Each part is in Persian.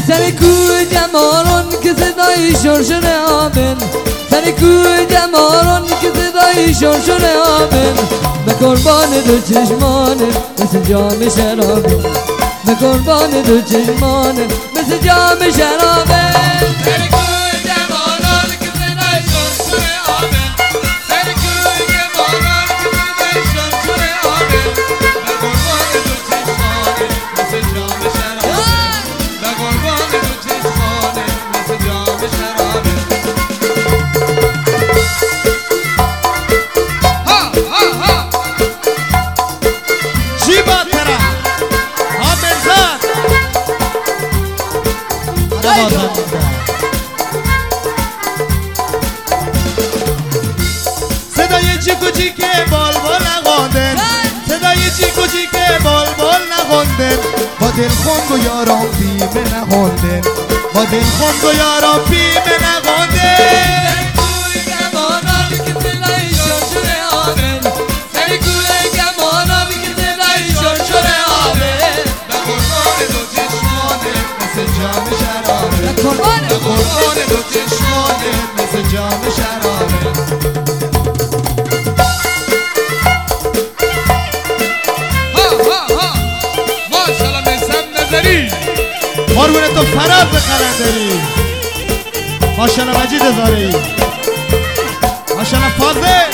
سر کوه جمالان که صدای شرشر آمن، سر کوه جمالان که صدای شرشر آمن، به قربان دو چشمانه مثل جام شرابه، به قربان دو چشمانه مثل جام شرابه. سر کوه جمالان که صدای شرشر آمن، سر کوه جمالان که صدای شرشر آمن، به قربان دو چشمانه مثل جام شرابه، به قربان دو چشمانه مثل جام شرابه. ها ها ها چی با ترا ها مرزاد صدای چیکو چیکه بال بال نخوندن، صدای چیکو چیکه بال بال نخوندن، با دل خوند و یاران بیمه نخوندن، با دل خوند و یاران بیمه نخوندن. سر کوه جمالان که صدای شرشر آمن، سر کوه جمالان که صدای شرشر آمن، به قربان دو چشمانه مثل جام شرابه، به قربان دو چشمانه مثل جام شرابه. ها ها ها ماشاءالله میسم نظری، قربون تو فراز قلندری، ماشاءالله مجید زاری، ماشاءالله فاضل.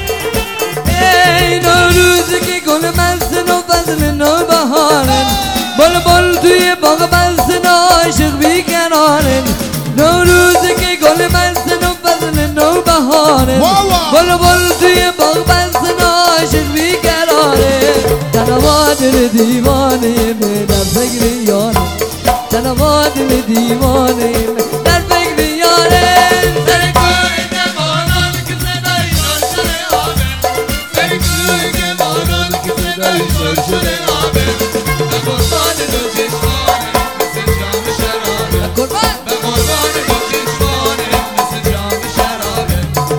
ای نوروزی که گل مستن و فضل نو بهارن، بل بل توی باغ بستن و عاشق بیقرارن، نوروزی که گل مستن و فضل نو بهارن، بل بل توی باغ بستن و عاشق بیقرارن، تنها دل دیوانه من در فکر یارن، تنها دل دیوانه من در فکر یارن. سر کوه جمالان که صدای شرشر آمن، سر کوه جمالان که صدای شرشر آمن، به قربان دو چشمانه مثل جام شرابه، قربان به قربان دو چشمانه مثل جام شرابه.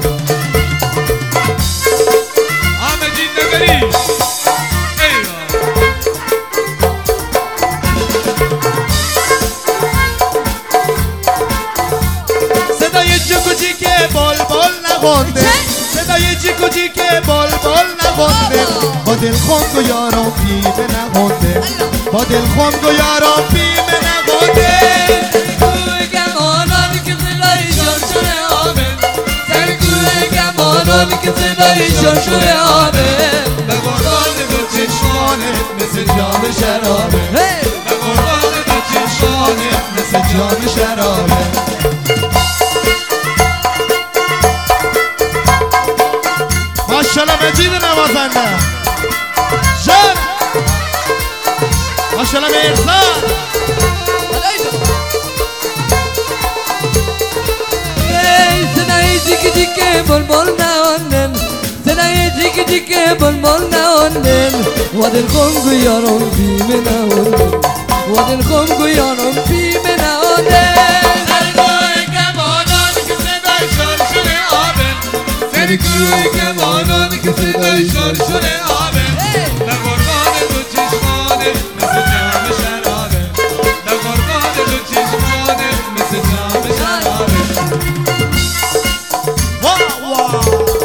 مجید نگری ایوه صدای چیکو چیکه بال بال نخوندن، صدای چیکو چیکه بال بال نخوندن، با دل خوند و یاران بیمه نخوندن، با دل خوند و یاران بیمه نخوندن. کوه جمالان که صدای شرشر آمن، سر کوه جمالان که صدای شرشر آمن، به قربان دو چشمانه مثل جام شرابه، به قربان دو چشمانه مثل جام شرابه. ماشاءالله مجید نوازنده جان، ماشاءالله مرزاد. ای صدای جیک جیک بل بل نهاندن، صدای جیک جیک بل بل نهاندن، و دل خون یاران بیمه نهاندن، و دل خون یاران بیمه نهاندن. سر کوه جمالان که صدای شرشر آمن، سر کوه جمالان که صدای شرشر آمن، به قربان دو چشمانه مثل جام شرابه، به قربان دو چشمانه مثل جام شرابه. واه واه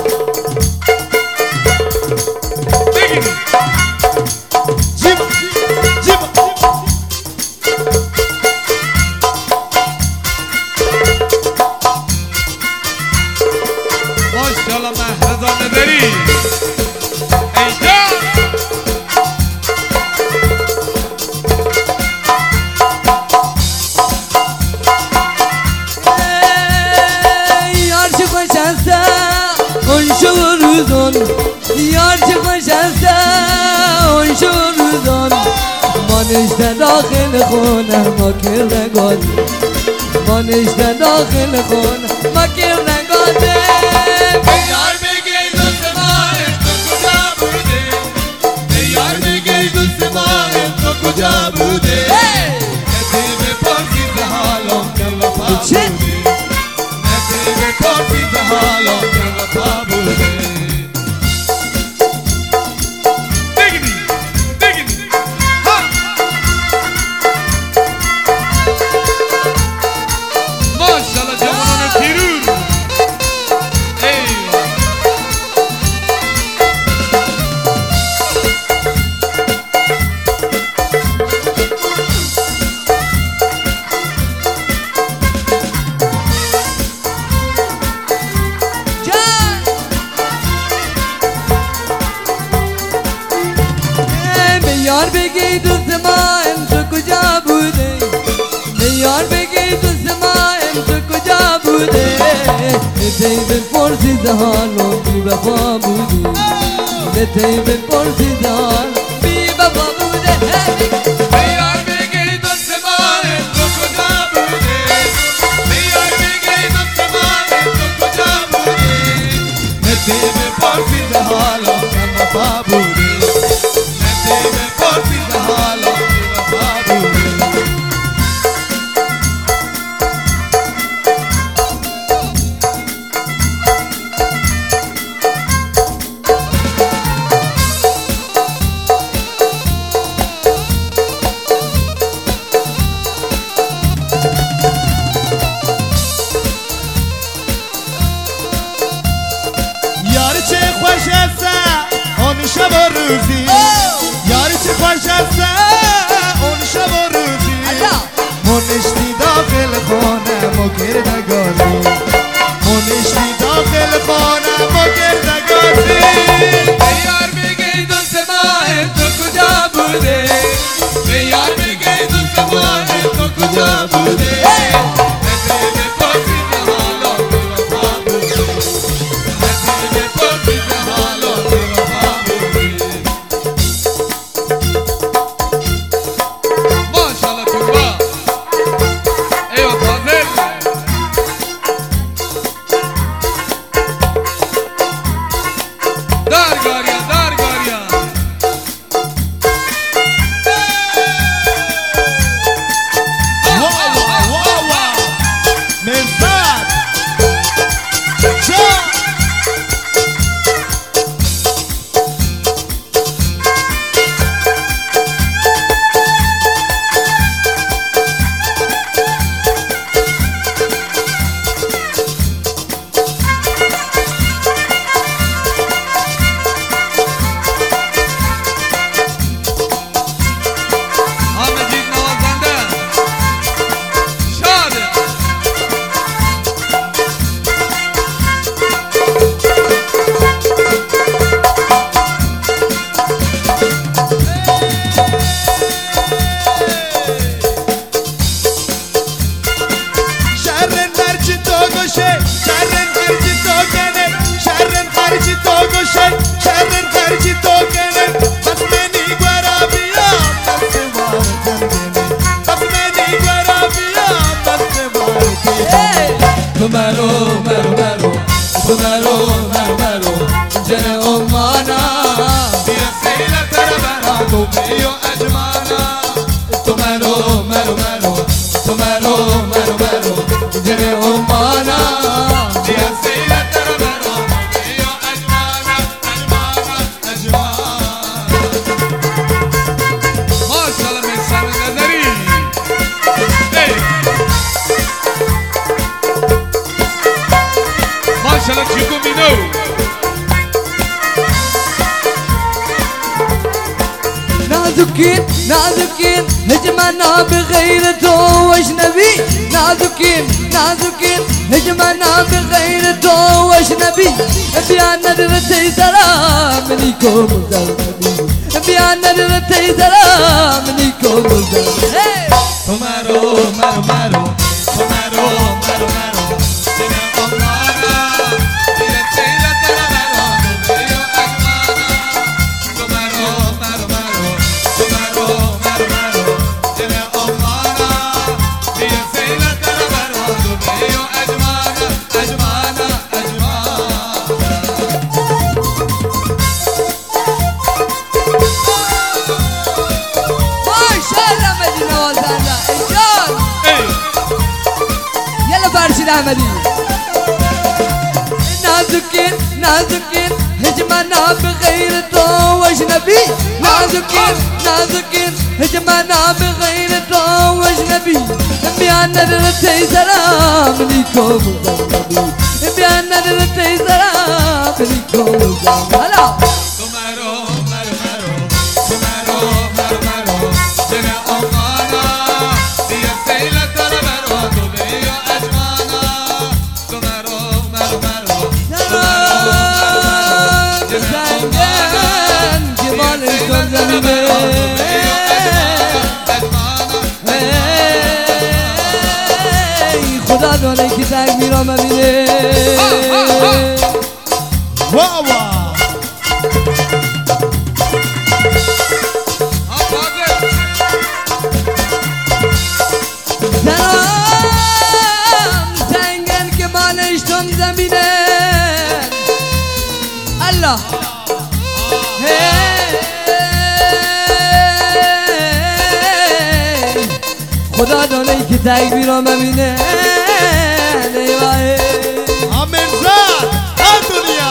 بگیرید جیبا جیبا ماشاءالله مهرزاد نظری ای جان. ای یار چه خوش است اون شب و روزان، یار چه خوش است اون شب و روزان، ما نشته داخل خونه ما کردگان، ما نشته داخل خونه ما کردگانه. یار بگی دوست ماه تو کجا بوده، یار بگی دوست ماه تو کجا بوده، کسی بپرسی ز حالم که وفا بوده، کسی بپرسی ز حالم که وفا بوده. بگیری ها بوده نتی بپرسید حالو بی وفا بوده نتی بپرسید حال بی وفا بوده بیار بگی دوست من تو کجا بوده بیار بگی دوست من تو کجا بوده نتی بپرسید حالا بی وفا بوده نتی بپرسید حالا بی وفا بوده شب و روزی یاری چه خوش است اون شب و روزی منشتی داخل خانم و گردگانی منشتی داخل خانم و گردگانی بیار بگی دوست من تو کجا بوده بیار بگی دوست من تو کجا بوده نازكين نازكين هجمنا بغير تو واجنبي نازكين نازكين هجمنا بغير تو واجنبي بيان ندرتي سلام ليكم زلمي بيان ندرتي سلام ليكم زلمي تمارو مارو مارو تمارو مارو مارو سنة أمانا يتسيلا ترمارو نبيو أجمانا تمارو مارو مارو تمارو مارو مارو سنة أمانا يتسيلا ترمارو نبيو أجمانا أجمانا أجمانا ما شاء الله مدينة وزانا إنجان يلا بارشد أحمدي نازكين نازكين هجمنا بغير تو واجنبي نازكين نازكين هجمنا بغير تو واجنبي بيان ندرتي سلام ليكم زلمي بيان ندرتي سلام ليكم زلمي هلا تمارو مارو مارو تمارو مارو مارو سنة أمانا يتسيلا ترمارو نبيو أجمانا تمارو مارو مارو زنگن جمالش کن زمینه خدا خدا دانه که تکبیرام ببینه واوا سلام سنگن که بالشتم زمینه الله خدا دانه که تکبیرام ببینه آمرزاد دنیا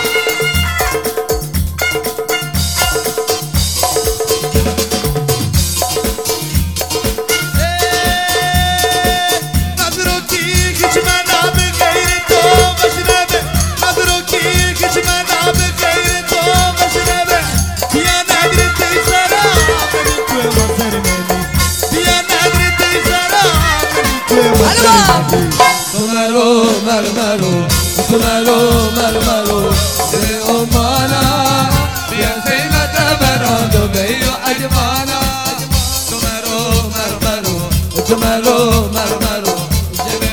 مرو دل امانا بیا زینت براد و بیو اجمانا تو مرو